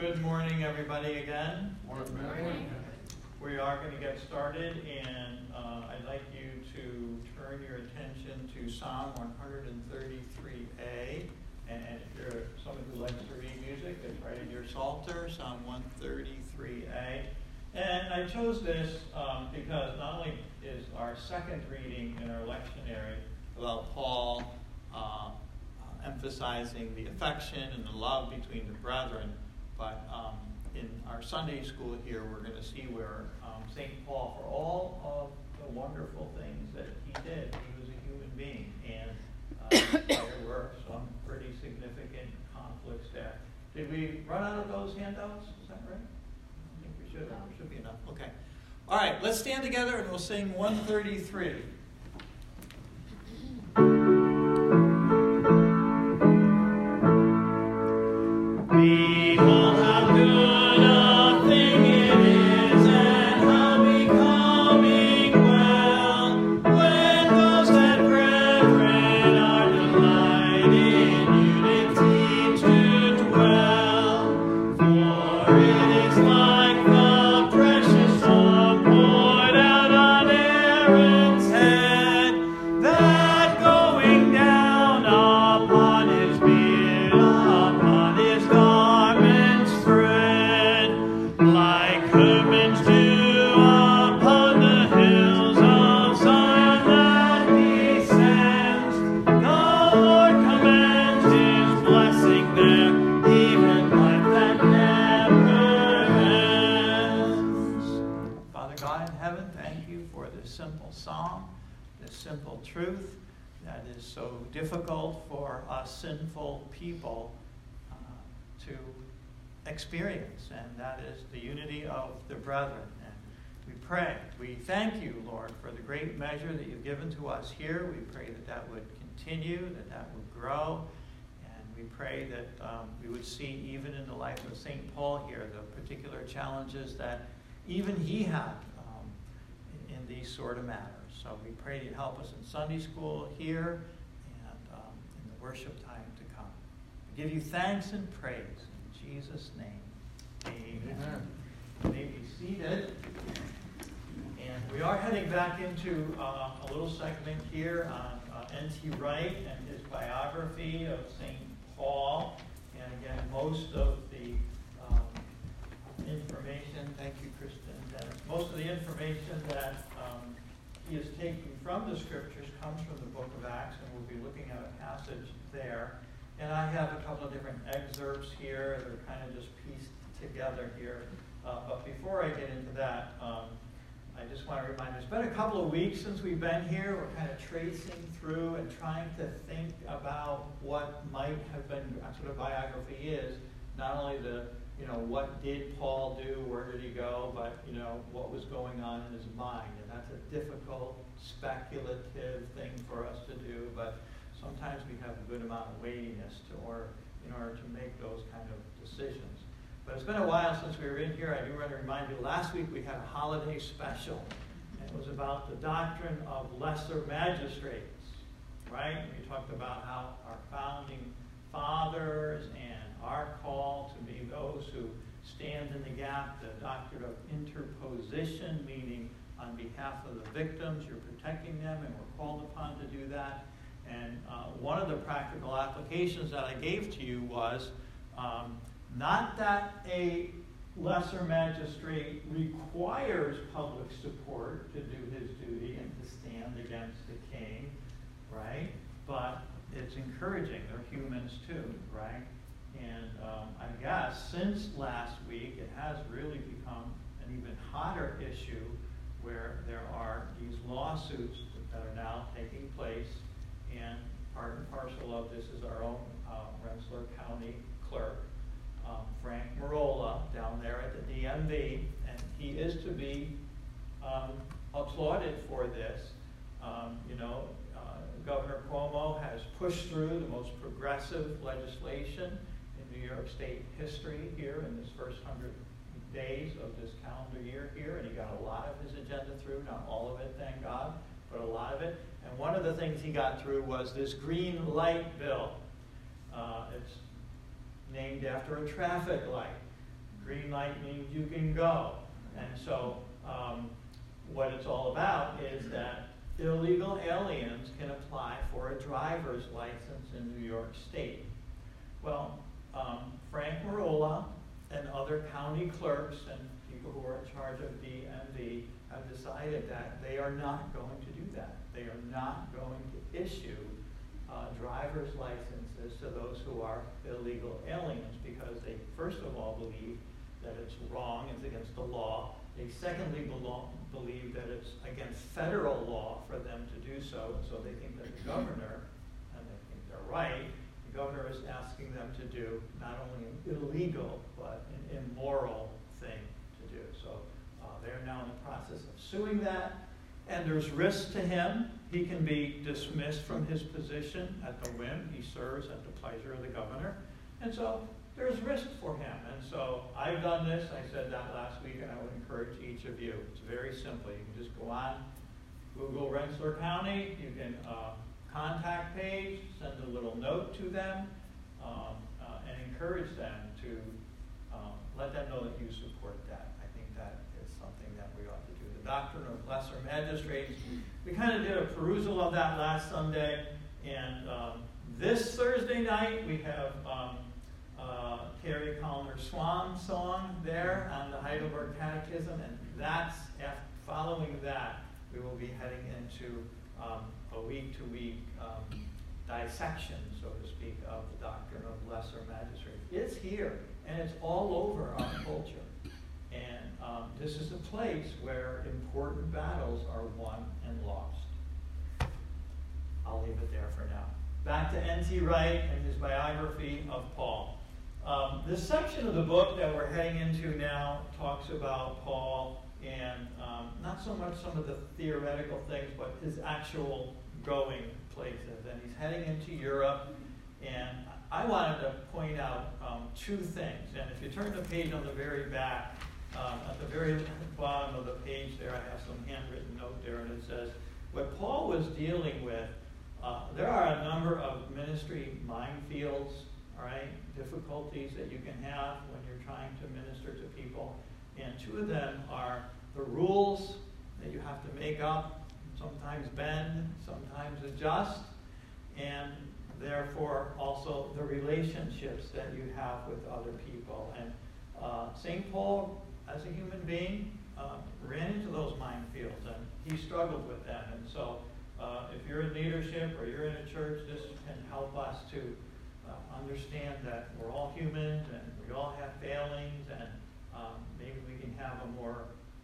Good morning, everybody, again. Morning. We are going to get started, and I'd like you to turn your attention to Psalm 133a. And if you're someone who likes to read music, it's right in your Psalter, Psalm 133a. And I chose this because not only is our second reading in our lectionary about Paul emphasizing the affection and the love between the brethren, but in our Sunday school here, we're going to see where St. Paul, for all of the wonderful things that he did, he was a human being, and there were some pretty significant conflicts there. Did we run out of those handouts? Is that right? I think we should. There should be enough. Okay. All right, let's stand together and we'll sing 133. Behold how good a thing it is, and how becoming well, when those that brethren are delighted in unity to dwell. For it is like the precious oil poured out on Aaron's head, that going down upon his beard, upon his garment spread, like hermits dew upon the hills of Zion that descends. The Lord commands his blessing there, even life that never ends. Father God in heaven, thank you for this simple psalm, this simple truth that is so difficult for us sinful people to experience, and that is the unity of the brethren. And we pray, we thank you, Lord, for the great measure that you've given to us here. We pray that that would continue, that that would grow, and we pray that we would see, even in the life of St. Paul here, the particular challenges that even he had in these sort of matters. So we pray you help us in Sunday school here and in the worship time to come. We give you thanks and praise in Jesus' name. Amen. You may be seated. And we are heading back into a little segment here on N.T. Wright and his biography of St. Paul. And again, most of the information, thank you, Kristen, Dennis, most of the information that he is taking from the scriptures comes from the book of Acts, and we'll be looking at a passage there. And I have a couple of different excerpts here that are kind of just pieced together here. But before I get into that, I just want to remind you, it's been a couple of weeks since we've been here. We're kind of tracing through and trying to think about what might have been, that's what a biography is. Not only the, what did Paul do, where did he go, but, what was going on in his mind. And that's a difficult, speculative thing for us to do, but sometimes we have a good amount of weightiness in order to make those kind of decisions. But it's been a while since we were in here. I do want to remind you, last week we had a holiday special, and it was about the doctrine of lesser magistrates, right? We talked about how our founding fathers and our call to be those who stand in the gap, the doctrine of interposition, meaning on behalf of the victims, you're protecting them, and we're called upon to do that. And one of the practical applications that I gave to you was not that a lesser magistrate requires public support to do his duty and to stand against the king, right? But it's encouraging. They're humans too, right? And I guess since last week, it has really become an even hotter issue where there are these lawsuits that are now taking place. And part and parcel of this is our own Rensselaer County clerk, Frank Marola, down there at the DMV, and he is to be applauded for this. Governor Cuomo has pushed through the most progressive legislation in New York State history here in this first 100 days of this calendar year here, and he got a lot of his agenda through, not all of it, thank God, but a lot of it. And one of the things he got through was this green light bill. It's named after a traffic light. Green light means you can go. And so what it's all about is that illegal aliens can apply for a driver's license in New York State. Well, Frank Marola and other county clerks and people who are in charge of DMV have decided that they are not going to do that. They are not going to issue driver's licenses to those who are illegal aliens because they, first of all, believe that it's wrong, it's against the law. They secondly believe that it's against federal law for them to do so, so they think that the governor, and they think they're right, the governor is asking them to do not only an illegal, but an immoral thing to do. So they're now in the process of suing that, and there's risk to him. He can be dismissed from his position at the whim. He serves at the pleasure of the governor. And so there's risk for him. And so I've done this. I said that last week, and I would encourage each of you. It's very simple. You can just go on Google Rensselaer County. You can contact page, send a little note to them, and encourage them to let them know that you support that. I think that is something that we ought to do. The Doctrine of Lesser Magistrates, we kind of did a perusal of that last Sunday, and this Thursday night we have Carrie Callner's Swan Song there on the Heidelberg Catechism, and that's following that we will be heading into a week-to-week dissection, so to speak, of the Doctrine of Lesser Magistrates. It's here, and it's all over our culture. And this is a place where important battles are won and lost. I'll leave it there for now. Back to N.T. Wright and his biography of Paul. This section of the book that we're heading into now talks about Paul and not so much some of the theoretical things, but his actual going places. And he's heading into Europe. And I wanted to point out two things. And if you turn the page on the very back, at the very bottom of the page there, I have some handwritten note there, and it says, what Paul was dealing with, there are a number of ministry minefields, all right, difficulties that you can have when you're trying to minister to people. And two of them are the rules that you have to make up, sometimes bend, sometimes adjust, and therefore also the relationships that you have with other people. And St. Paul, as a human being, ran into those minefields, and he struggled with them. And so if you're in leadership or you're in a church, this can help us to understand that we're all human and we all have failings, and maybe we can have a more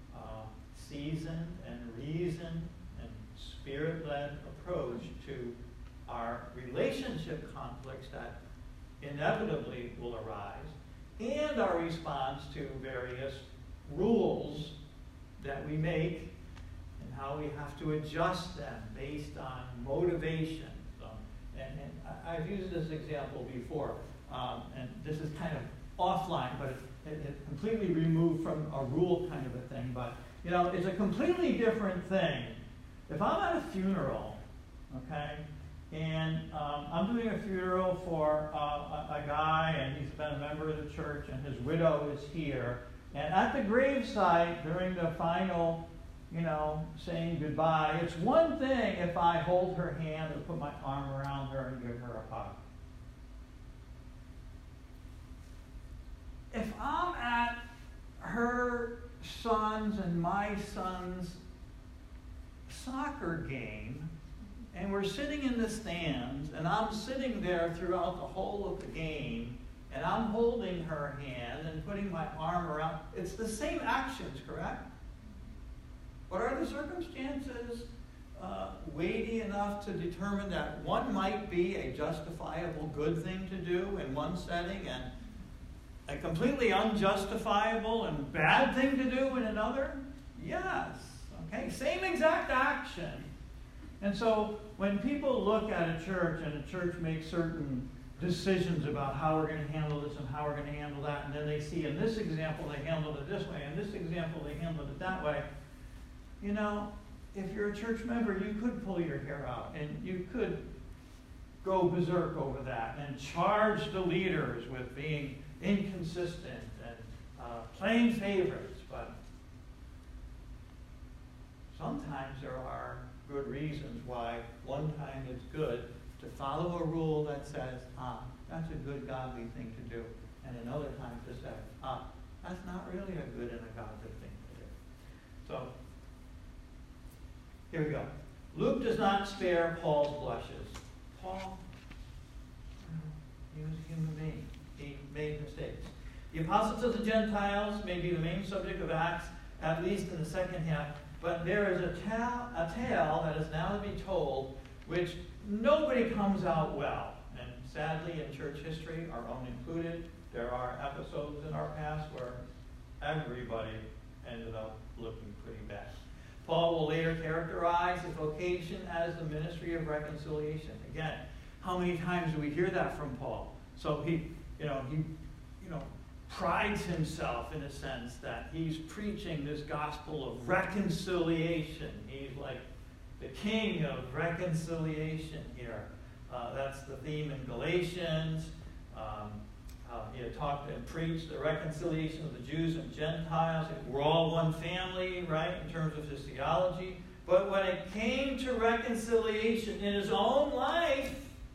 seasoned and reasoned and spirit-led approach to our relationship conflicts that inevitably will arise, and our response to various rules that we make and how we have to adjust them based on motivation. And I've used this example before, and this is kind of offline, but it's completely removed from a rule kind of a thing. But, you know, it's a completely different thing. If I'm at a funeral, okay, and I'm doing a funeral for a guy, and he's been a member of the church, and his widow is here, and at the gravesite during the final, you know, saying goodbye, it's one thing if I hold her hand or put my arm around her and give her a hug. If I'm at her son's and my son's soccer game, and we're sitting in the stands, and I'm sitting there throughout the whole of the game, and I'm holding her hand and putting my arm around, it's the same actions, correct? But are the circumstances weighty enough to determine that one might be a justifiable good thing to do in one setting and a completely unjustifiable and bad thing to do in another? Yes. Okay, same exact action. And so when people look at a church and a church makes certain decisions about how we're going to handle this and how we're going to handle that, and then they see in this example they handled it this way, and this example they handled it that way, you know, if you're a church member, you could pull your hair out and you could go berserk over that and charge the leaders with being inconsistent and plain favorites, but sometimes there are good reasons why one time it's good to follow a rule that says, that's a good godly thing to do, and another time to say, that's not really a good and a godly thing to do. So, here we go. Luke does not spare Paul's blushes. Paul, he was a human being. He made mistakes. The apostle to the Gentiles may be the main subject of Acts, at least in the second half, but there is a tale that is now to be told, which nobody comes out well. And sadly, in church history, our own included, there are episodes in our past where everybody ended up looking pretty bad. Paul will later characterize his vocation as the ministry of reconciliation. Again, how many times do we hear that from Paul? So he prides himself in a sense that he's preaching this gospel of reconciliation. He's like the king of reconciliation here. That's the theme in Galatians. He had talked and preached the reconciliation of the Jews and Gentiles. We're all one family, right, in terms of his theology. But when it came to reconciliation in his own life,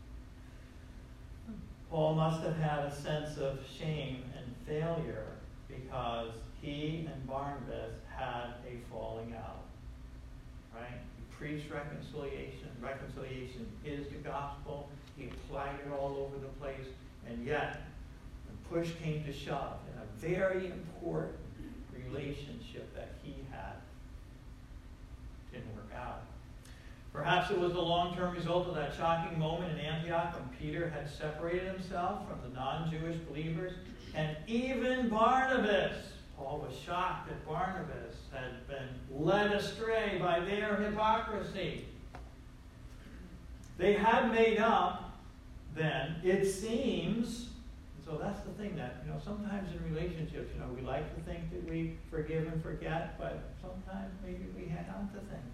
Paul must have had a sense of shame and failure because he and Barnabas had a falling out. Right? He preached reconciliation. Reconciliation is the gospel. He applied it all over the place. And yet, when push came to shove in a very important relationship that he had, didn't work out. Perhaps it was the long-term result of that shocking moment in Antioch when Peter had separated himself from the non-Jewish believers. And even Barnabas, Paul was shocked that Barnabas had been led astray by their hypocrisy. They had made up then, it seems. So that's the thing that, sometimes in relationships, we like to think that we forgive and forget, but sometimes maybe we hang on to things.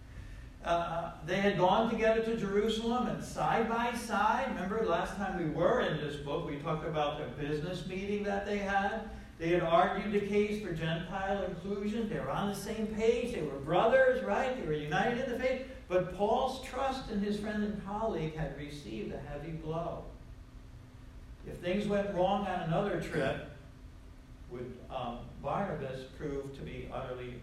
They had gone together to Jerusalem and side by side. Remember last time we were in this book, we talked about the business meeting that they had. They had argued the case for Gentile inclusion. They were on the same page. They were brothers, right? They were united in the faith. But Paul's trust in his friend and colleague had received a heavy blow. If things went wrong on another trip, would Barnabas prove to be utterly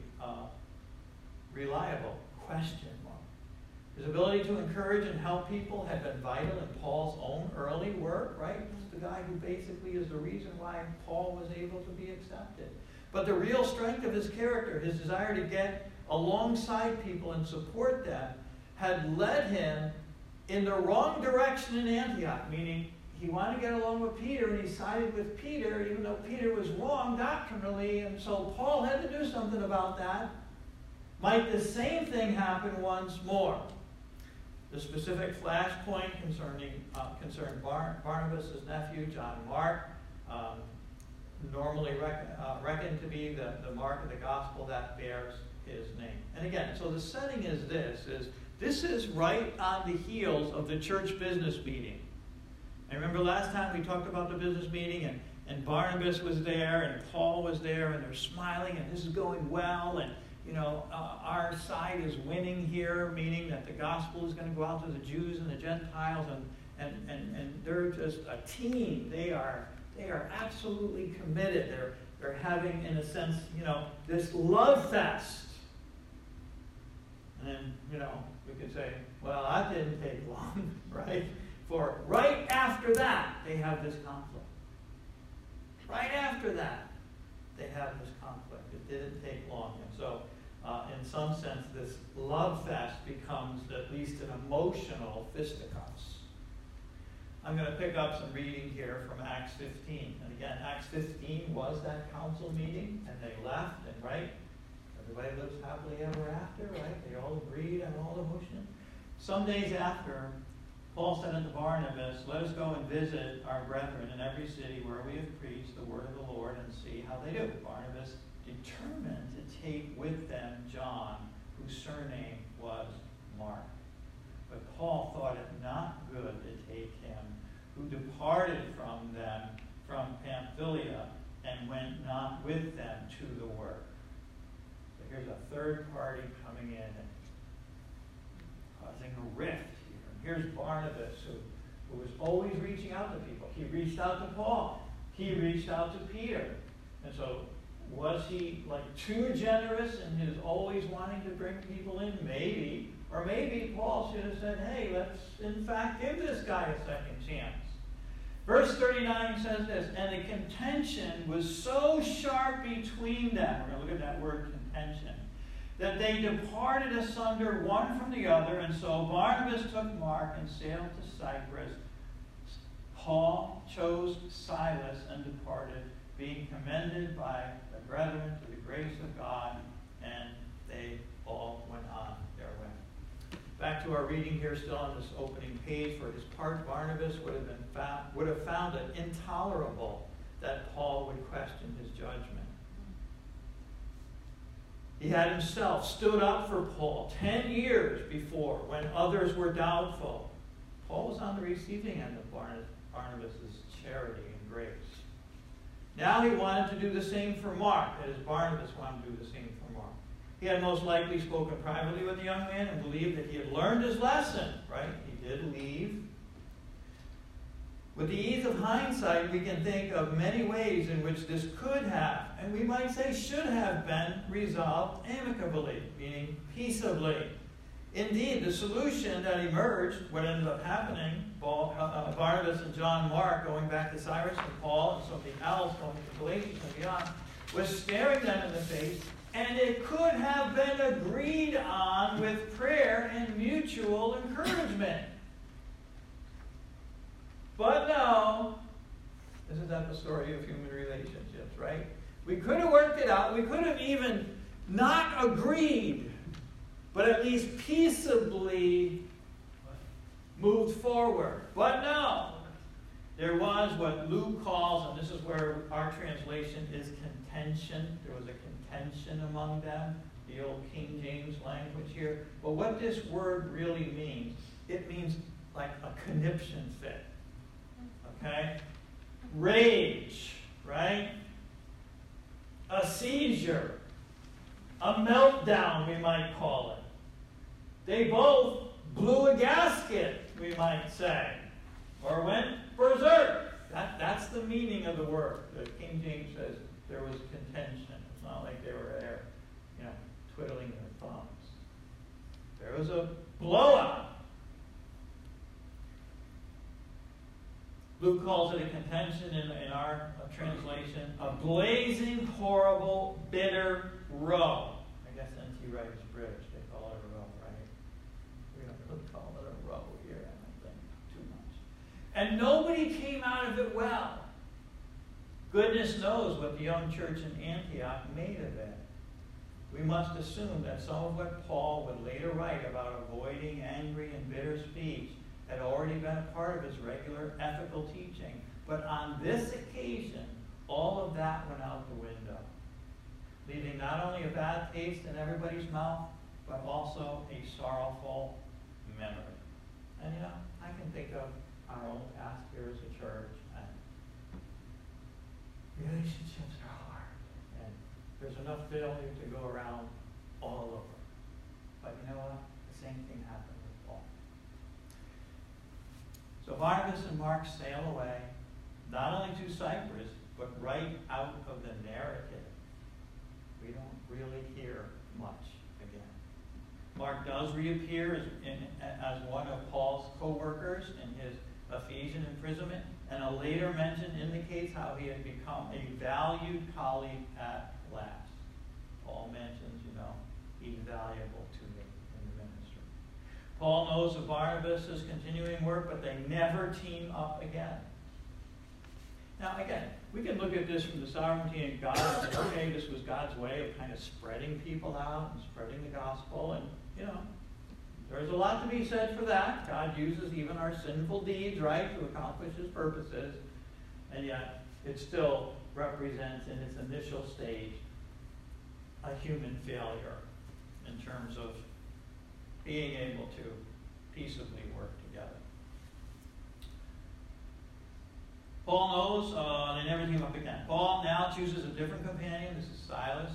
reliable? Question mark. His ability to encourage and help people had been vital in Paul's own early work, right? He's the guy who basically is the reason why Paul was able to be accepted. But the real strength of his character, his desire to get alongside people and support them, had led him in the wrong direction in Antioch, meaning he wanted to get along with Peter, and he sided with Peter, even though Peter was wrong doctrinally, and so Paul had to do something about that. Might the same thing happen once more? The specific flashpoint concerned Barnabas' nephew, John Mark, normally reckoned to be the mark of the gospel that bears his name. And again, so the setting is this is right on the heels of the church business meeting. And remember last time we talked about the business meeting, and Barnabas was there, and Paul was there, and they're smiling, and this is going well, and our side is winning here, meaning that the gospel is going to go out to the Jews and the Gentiles, and they're just a team. They are absolutely committed. They're having, in a sense, this love fest. And then, we could say, well, that didn't take long, right? For right after that, they have this conflict. Right after that, they have this conflict. It didn't take long. And so, in some sense, this love fest becomes at least an emotional fisticuffs. I'm going to pick up some reading here from Acts 15. And again, Acts 15 was that council meeting, and they left, and right, everybody lives happily ever after, right? They all agreed on all the motion. Some days after, Paul said unto Barnabas, let us go and visit our brethren in every city where we have preached the word of the Lord and see how they do. Barnabas determined to take with them John, whose surname was Mark. But Paul thought it not good to take him, who departed from them from Pamphylia and went not with causing a rift here. Here's Barnabas, who was always reaching out to people. He reached out to Paul. He reached out to Peter. And so, was he like too generous in his always wanting to bring people in? Maybe. Or maybe Paul should have said, hey, let's in fact give this guy a second chance. Verse 39 says this, and the contention was so sharp between them, we're going to look at that word contention, that they departed asunder one from the other, and so Barnabas took Mark and sailed to Cyprus. Paul chose Silas and departed, being commended by the brethren to the grace of God, and they all went on their way. Back to our reading here, still on this opening page. For his part, Barnabas would have found it intolerable that Paul would question his judgment. He had himself stood up for Paul 10 years before when others were doubtful. Paul was on the receiving end of Barnabas' charity and grace. Now he wanted to do the same for Mark, as Barnabas wanted to do the same for Mark. He had most likely spoken privately with the young man and believed that he had learned his lesson, right? He did leave. With the ease of hindsight, we can think of many ways in which this could have, and we might say should have been, resolved amicably, meaning peaceably. Indeed, the solution that emerged, what ended up happening, Barnabas and John Mark going back to Cyrus and Paul and something else going to Galatians and beyond, was staring them in the face, and it could have been agreed on with prayer and mutual encouragement. But no, isn't that the story of human relationships, right? We could have worked it out. We could have even not agreed, but at least peaceably moved forward. But no, there was what Luke calls, and this is where our translation is contention. There was a contention among them, the old King James language here. But what this word really means, it means like a conniption fit. Okay? Rage, right? A seizure. A meltdown, we might call it. They both blew a gasket, we might say. Or went berserk. That's the meaning of the word. The King James says there was contention. It's not like they were there, twiddling their thumbs. There was a blowout. Luke calls it a contention in our translation, a blazing, horrible, bitter row. I guess N.T. Wright's British, they call it a row, right? We don't really call it a row here, I don't think, too much. And nobody came out of it well. Goodness knows what the young church in Antioch made of it. We must assume that some of what Paul would later write about avoiding angry and bitter speech had already been a part of his regular ethical teaching. But on this occasion, all of that went out the window, leaving not only a bad taste in everybody's mouth, but also a sorrowful memory. And I can think of our own past here as a church, and relationships are hard, and there's enough failure to go around all over. But you know what? The same thing happened with Paul. So Barnabas and Mark sail away, not only to Cyprus, but right out of the narrative. We don't really hear much again. Mark does reappear as one of Paul's co-workers in his Ephesian imprisonment, and a later mention indicates how he had become a valued colleague at last. Paul mentions, he's valuable to me in the ministry. Paul knows of Barnabas' continuing work, but they never team up again. Now, again, we can look at this from the sovereignty of God and say, okay, this was God's way of kind of spreading people out and spreading the gospel. And, there's a lot to be said for that. God uses even our sinful deeds, right, to accomplish his purposes. And yet, it still represents in its initial stage a human failure in terms of being able to peaceably work together. Paul knows, they never team up again. Paul now chooses a different companion. This is Silas.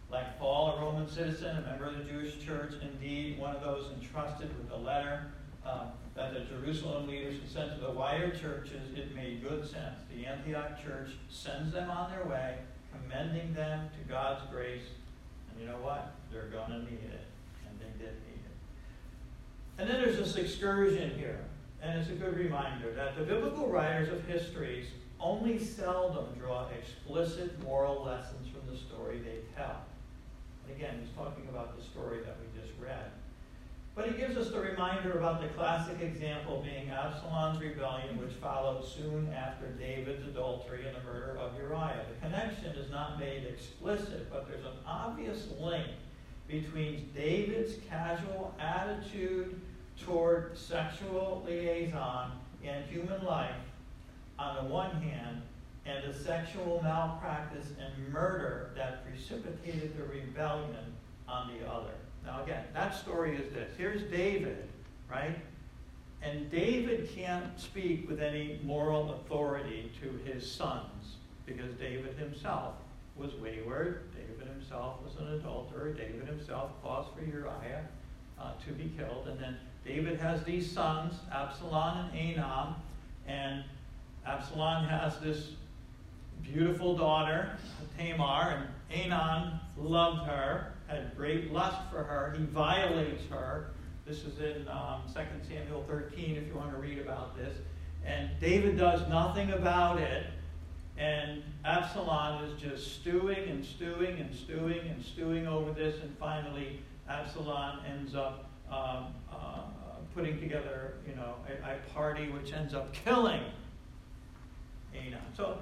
Like Paul, a Roman citizen, a member of the Jewish church, indeed one of those entrusted with the letter that the Jerusalem leaders had sent to the wider churches, it made good sense. The Antioch church sends them on their way, commending them to God's grace. And you know what? They're going to need it. And they did need it. And then there's this excursion here. And it's a good reminder that the biblical writers of histories only seldom draw explicit moral lessons from the story they tell. And again, he's talking about the story that we just read. But he gives us the reminder about the classic example being Absalom's rebellion, which followed soon after David's adultery and the murder of Uriah. The connection is not made explicit, but there's an obvious link between David's casual attitude toward sexual liaison and human life on the one hand, and the sexual malpractice and murder that precipitated the rebellion on the other. Now again, that story is this. Here's David, right? And David can't speak with any moral authority to his sons because David himself was wayward. David himself was an adulterer. David himself caused for Uriah to be killed. And then David has these sons, Absalom and Ahiam, and Absalom has this beautiful daughter, Tamar, and Ahiam loved her, had great lust for her. He violates her. This is in 2 Samuel 13 if you want to read about this. And David does nothing about it. And Absalom is just stewing and stewing and stewing and stewing over this. And finally, Absalom ends up putting together, a party which ends up killing Ahiam. So,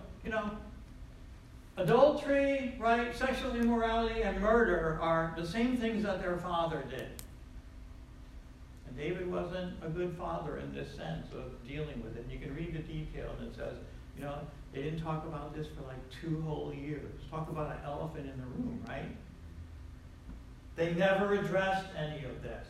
adultery, right, sexual immorality, and murder are the same things that their father did. And David wasn't a good father in this sense of dealing with it. And you can read the detail, and it says, they didn't talk about this for like 2 whole years. Talk about an elephant in the room, right? They never addressed any of this.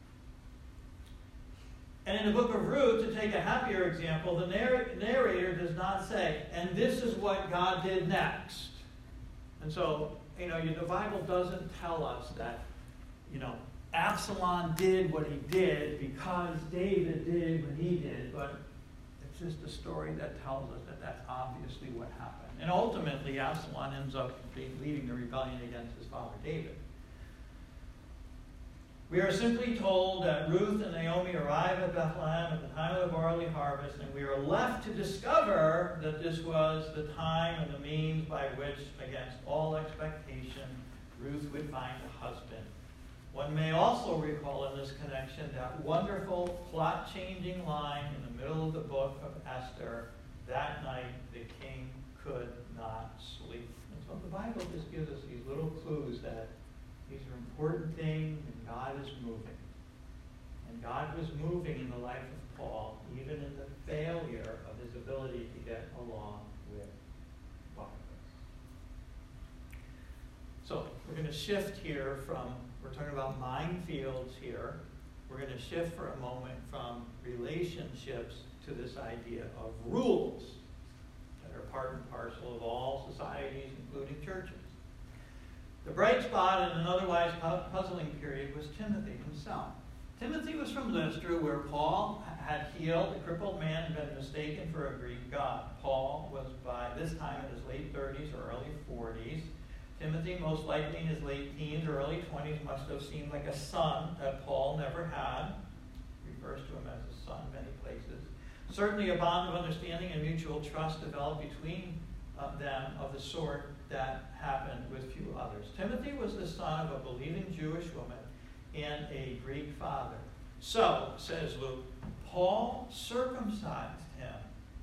And in the book of Ruth, to take a happier example, the narrator does not say, and this is what God did next. And so, the Bible doesn't tell us that, Absalom did what he did because David did what he did, but it's just a story that tells us that that's obviously what happened. And ultimately, Absalom ends up leading the rebellion against his father David. We are simply told that Ruth and Naomi arrive at Bethlehem at the time of the barley harvest, and we are left to discover that this was the time and the means by which, against all expectation, Ruth would find a husband. One may also recall in this connection that wonderful plot-changing line in the middle of the book of Esther, that night the king could not sleep. And so the Bible just gives us these little clues that these are important things, and God is moving. And God was moving in the life of Paul, even in the failure of his ability to get along with Barnabas. So we're going to shift here we're talking about minefields here. We're going to shift for a moment from relationships to this idea of rules that are part and parcel of all societies, including churches. The bright spot in an otherwise puzzling period was Timothy himself. Timothy was from Lystra, where Paul had healed a crippled man and been mistaken for a Greek god. Paul was by this time in his late 30s or early 40s. Timothy, most likely in his late teens or early 20s, must have seemed like a son that Paul never had. Refers to him as a son in many places. Certainly a bond of understanding and mutual trust developed between them of the sort that happened with few others. Timothy was the son of a believing Jewish woman and a Greek father. So, says Luke, Paul circumcised him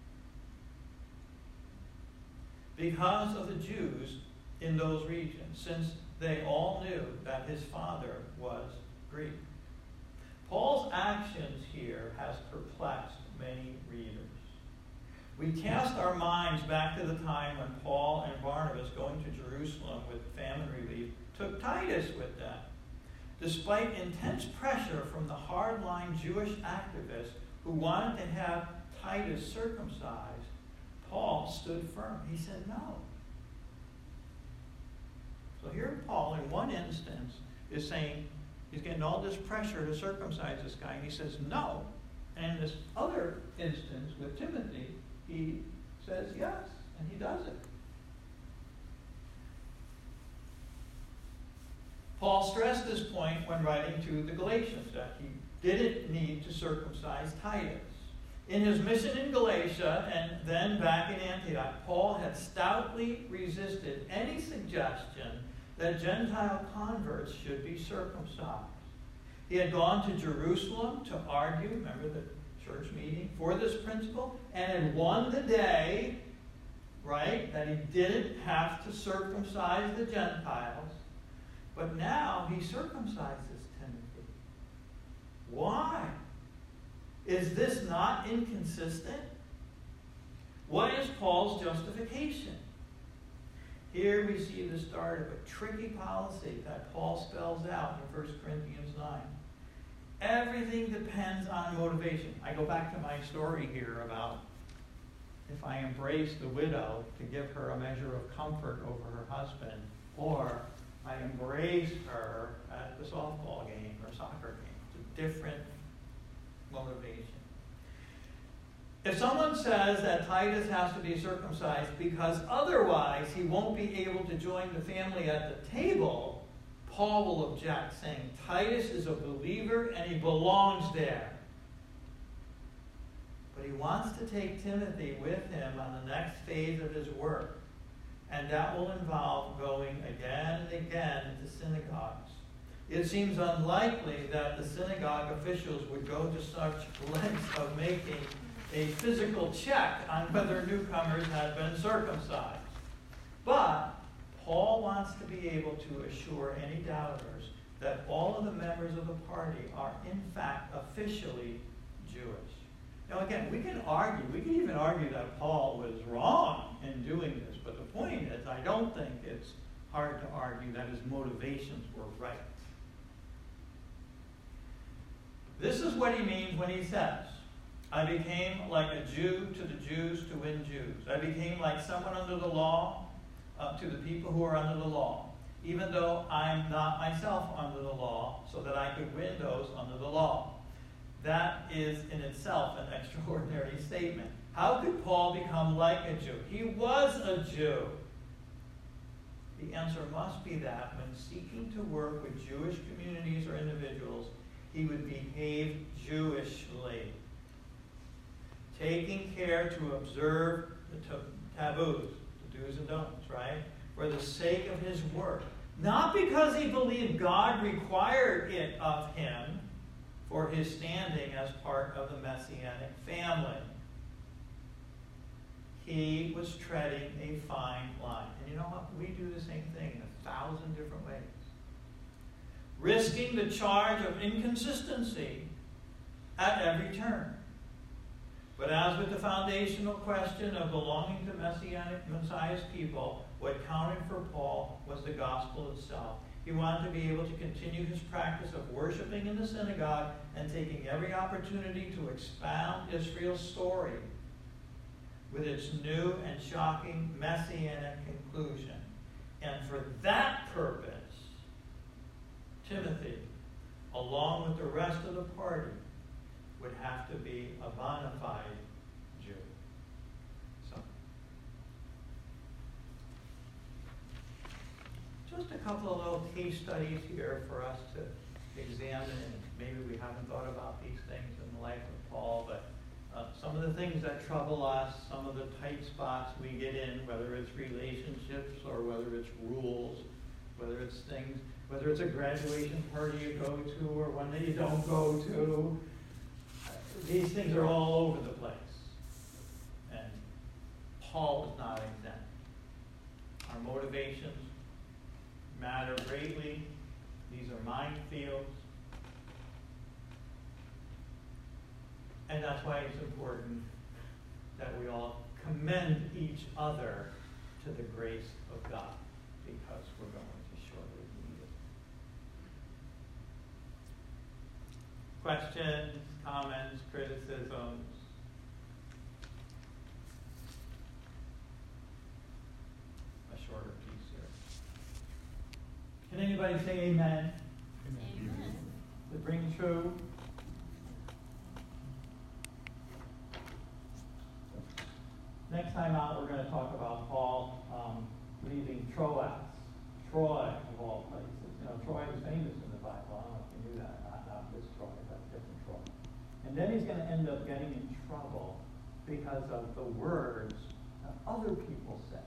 because of the Jews in those regions, since they all knew that his father was Greek. Paul's actions here has perplexed many readers. We cast our minds back to the time when Paul and Barnabas, going to Jerusalem with famine relief, took Titus with them. Despite intense pressure from the hardline Jewish activists who wanted to have Titus circumcised, Paul stood firm. He said no. So So here Paul, in one instance, is saying he's getting all this pressure to circumcise this guy, and he says no. And in this other instance with Timothy, he says yes, and he does it. Paul stressed this point when writing to the Galatians, that he didn't need to circumcise Titus. In his mission in Galatia and then back in Antioch, Paul had stoutly resisted any suggestion that Gentile converts should be circumcised. He had gone to Jerusalem to argue, remember the church meeting, for this principle, and had won the day, right, that he didn't have to circumcise the Gentiles. But now he circumcises Timothy. Why? Is this not inconsistent? What is Paul's justification? Here we see the start of a tricky policy that Paul spells out in 1 Corinthians 9. Everything depends on motivation. I go back to my story here about if I embrace the widow to give her a measure of comfort over her husband, or I embrace her at the softball game or soccer game. It's a different motivation. If someone says that Titus has to be circumcised because otherwise he won't be able to join the family at the table, Paul will object, saying Titus is a believer and he belongs there. But he wants to take Timothy with him on the next phase of his work. And that will involve going again and again to synagogues. It seems unlikely that the synagogue officials would go to such lengths of making a physical check on whether newcomers had been circumcised. But Paul wants to be able to assure any doubters that all of the members of the party are in fact officially Jewish. Now again, we can even argue that Paul was wrong in doing this, but the point is, I don't think it's hard to argue that his motivations were right. This is what he means when he says, I became like a Jew to the Jews to win Jews. I became like someone under the law to the people who are under the law, even though I'm not myself under the law, so that I could win those under the law. That is in itself an extraordinary statement. How could Paul become like a Jew? He was a Jew. The answer must be that when seeking to work with Jewish communities or individuals, he would behave Jewishly, taking care to observe the taboos, the do's and don'ts, right? For the sake of his work. Not because he believed God required it of him for his standing as part of the Messianic family. He was treading a fine line. And you know what? We do the same thing in 1,000 different ways. Risking the charge of inconsistency at every turn. But as with the foundational question of belonging to Messiah's people, what counted for Paul was the gospel itself. He wanted to be able to continue his practice of worshiping in the synagogue and taking every opportunity to expound Israel's story with its new and shocking messianic conclusion. And for that purpose, Timothy, along with the rest of the party, would have to be a bona fide Jew. So, just a couple of little case studies here for us to examine. Maybe we haven't thought about these things in the life of Paul, but some of the things that trouble us, some of the tight spots we get in, whether it's relationships or whether it's rules, whether it's things, whether it's a graduation party you go to or one that you don't go to. These things are all over the place. And Paul is not exempt. Our motivations matter greatly. These are minefields. And that's why it's important that we all commend each other to the grace of God, because we're going to shortly need it. Questions, comments, criticisms? A shorter piece here. Anybody say amen? Amen. Does it ring true? Next time out, we're going to talk about Paul leaving Troas, Troy of all places. You know, Troy is famous in the Bible. I don't know if you knew that. Not this Troy, but different Troy. And then he's going to end up getting in trouble because of the words that other people said.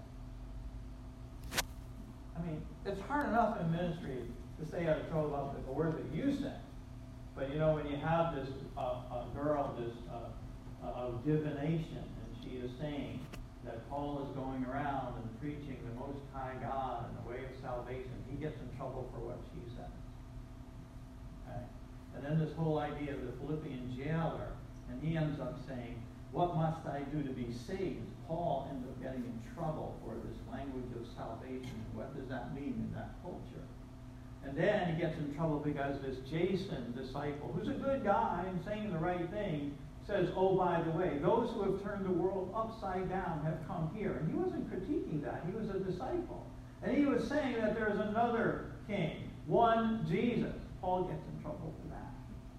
I mean, it's hard enough in ministry to stay out of trouble about the word that you say. But you know, when you have this girl, this of divination, and she is saying that Paul is going around and preaching the Most High God and the way of salvation, he gets in trouble for what she says. Okay? And then this whole idea of the Philippian jailer, and he ends up saying, what must I do to be saved? Paul ends up getting in trouble for this language of salvation. What does that mean in that culture? And then he gets in trouble because this Jason disciple, who's a good guy and saying the right thing, says, oh, by the way, those who have turned the world upside down have come here. And he wasn't critiquing that. He was a disciple. And he was saying that there's another king, one Jesus. Paul gets in trouble for that.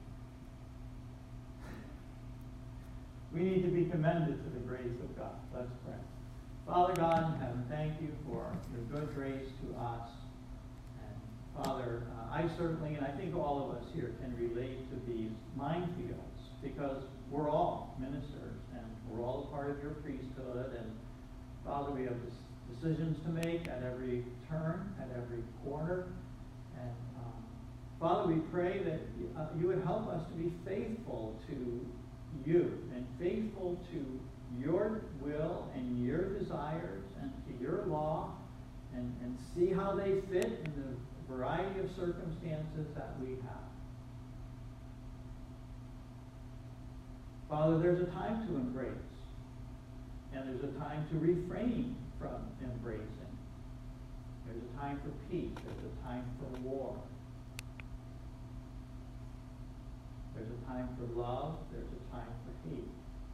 We need to be commended to the grace of God. Let's pray. Father God in heaven, thank you for your good grace to us. And Father, I certainly, and I think all of us here, can relate to these minefields because we're all ministers and we're all a part of your priesthood. And Father, we have decisions to make at every turn, at every corner. And Father, we pray that you would help us to be faithful to you and faithful to your will and your desires and to your law and see how they fit in the variety of circumstances that we have. Father, there's a time to embrace and there's a time to refrain from embracing. There's a time for peace. There's a time for war. There's a time for love. There's a time for hate.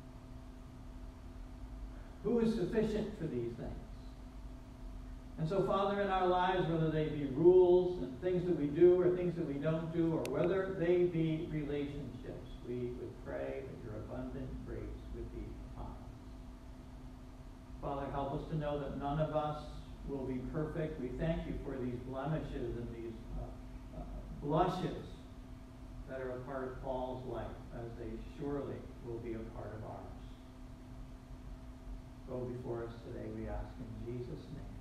Who is sufficient for these things? And so, Father, in our lives, whether they be rules and things that we do or things that we don't do, or whether they be relationships, we would pray that your abundant grace would be upon us. Father, help us to know that none of us will be perfect. We thank you for these blemishes and these blushes that are a part of Paul's life, as they surely will be a part of ours. Go before us today, we ask in Jesus' name.